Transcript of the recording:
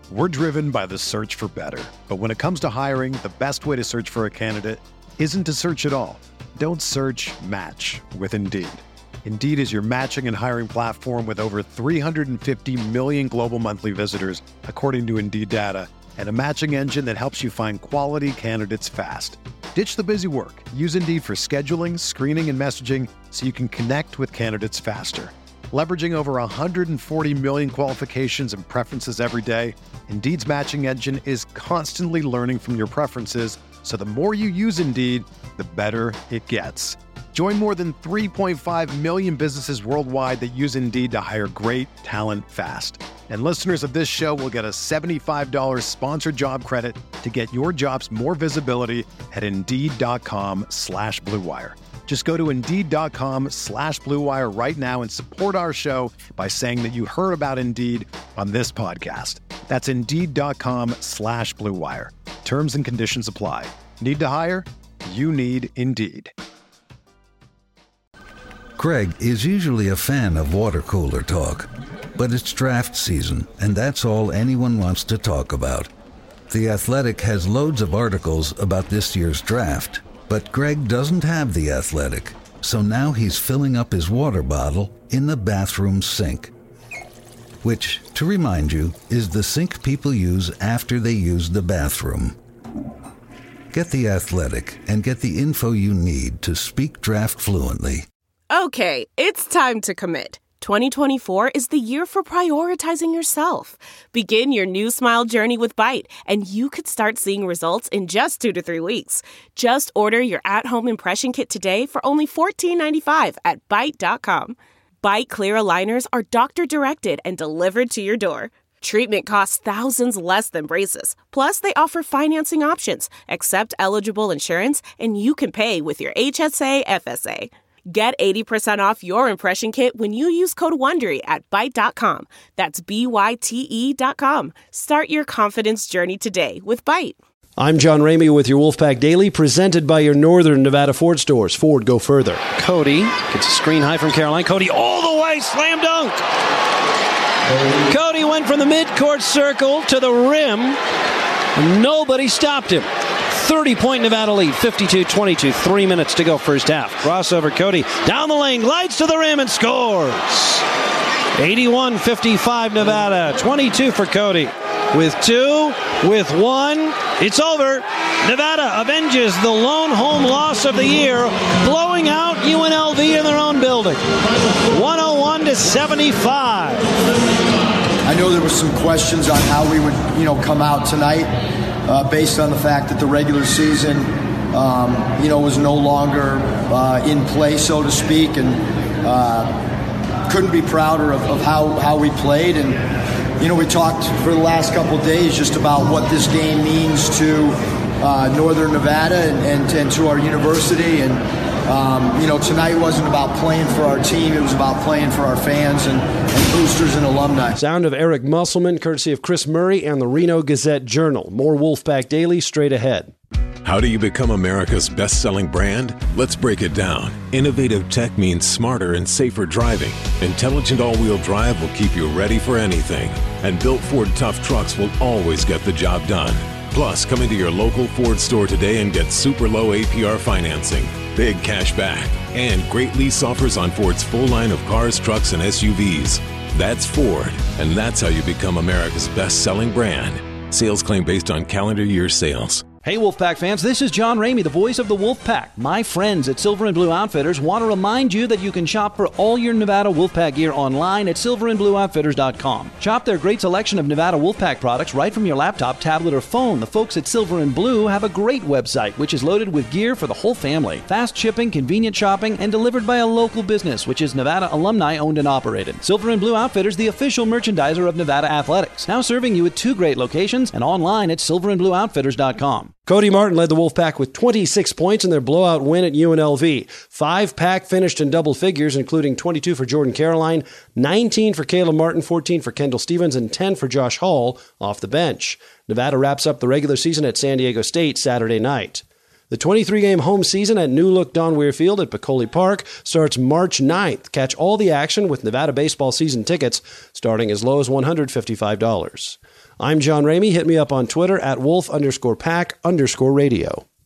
We're driven by the search for better. But when it comes to hiring, the best way to search for a candidate isn't to search at all. Don't search, match with Indeed. Indeed is your matching and hiring platform with over 350 million global monthly visitors, according to Indeed data, and a matching engine that helps you find quality candidates fast. Ditch the busy work. Use Indeed for scheduling, screening, and messaging so you can connect with candidates faster. Leveraging over 140 million qualifications and preferences every day, Indeed's matching engine is constantly learning from your preferences, so the more you use Indeed, the better it gets. Join more than 3.5 million businesses worldwide that use Indeed to hire great talent fast. And listeners of this show will get a $75 sponsored job credit to get your jobs more visibility at Indeed.com/Blue Wire. Just go to Indeed.com/Blue Wire right now and support our show by saying that you heard about Indeed on this podcast. That's Indeed.com/Blue Wire. Terms and conditions apply. Need to hire? You need Indeed. Craig is usually a fan of water cooler talk, but it's draft season, and that's all anyone wants to talk about. The Athletic has loads of articles about this year's draft, but Greg doesn't have The Athletic, so now he's filling up his water bottle in the bathroom sink. Which, to remind you, is the sink people use after they use the bathroom. Get The Athletic and get the info you need to speak draft fluently. Okay, it's time to commit. 2024 is the year for prioritizing yourself. Begin your new smile journey with Byte, and you could start seeing results in just 2 to 3 weeks. Just order your at-home impression kit today for only $14.95 at Byte.com. Byte Clear aligners are doctor-directed and delivered to your door. Treatment costs thousands less than braces. Plus, they offer financing options, accept eligible insurance, and you can pay with your HSA, FSA. Get 80% off your impression kit when you use code WONDERY at Byte.com. That's BYTE.com. Start your confidence journey today with Byte. I'm John Ramey with your Wolfpack Daily, presented by your Northern Nevada Ford stores. Ford, go further. Cody gets a screen high from Caroline. Cody all the way, slam dunk. Cody went from the midcourt circle to the rim. Nobody stopped him. 30-point Nevada lead, 52-22, 3 minutes to go first half. Crossover, Cody down the lane, glides to the rim and scores. 81-55 Nevada, 22 for Cody. With 2, with 1, it's over. Nevada avenges the lone home loss of the year, blowing out UNLV in their own building. 101-75. I know there were some questions on how we would, come out tonight. Based on the fact that the regular season, was no longer in play, so to speak, and couldn't be prouder of how we played. And, we talked for the last couple of days just about what this game means to Northern Nevada and to our university. And, tonight wasn't about playing for our team. It was about playing for our fans and boosters and alumni. Sound of Eric Musselman, courtesy of Chris Murray and the Reno Gazette-Journal. More Wolfpack Daily straight ahead. How do you become America's best-selling brand? Let's break it down. Innovative tech means smarter and safer driving. Intelligent all-wheel drive will keep you ready for anything. And built Ford tough trucks will always get the job done. Plus, come into your local Ford store today and get super low APR financing, big cash back, and great lease offers on Ford's full line of cars, trucks, and SUVs. That's Ford, and that's how you become America's best-selling brand. Sales claim based on calendar year sales. Hey Wolfpack fans, this is John Ramey, the voice of the Wolfpack. My friends at Silver and Blue Outfitters want to remind you that you can shop for all your Nevada Wolfpack gear online at silverandblueoutfitters.com. Shop their great selection of Nevada Wolfpack products right from your laptop, tablet, or phone. The folks at Silver and Blue have a great website which is loaded with gear for the whole family. Fast shipping, convenient shopping, and delivered by a local business which is Nevada alumni owned and operated. Silver and Blue Outfitters, the official merchandiser of Nevada Athletics. Now serving you at 2 great locations and online at silverandblueoutfitters.com. Cody Martin led the Wolfpack with 26 points in their blowout win at UNLV. 5 pack finished in double figures, including 22 for Jordan Caroline, 19 for Caleb Martin, 14 for Kendall Stevens, and 10 for Josh Hall off the bench. Nevada wraps up the regular season at San Diego State Saturday night. The 23-game home season at New Look Don Weir Field at Peccole Park starts March 9th. Catch all the action with Nevada baseball season tickets starting as low as $155. I'm John Ramey. Hit me up on Twitter at Wolf_Pack_radio.